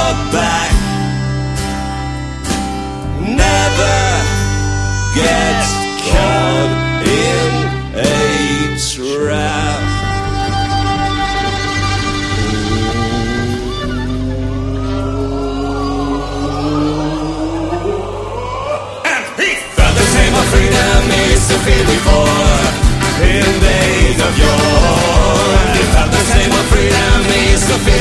look back. Never gets caught in a trap. And he felt the same of freedom is a feeling for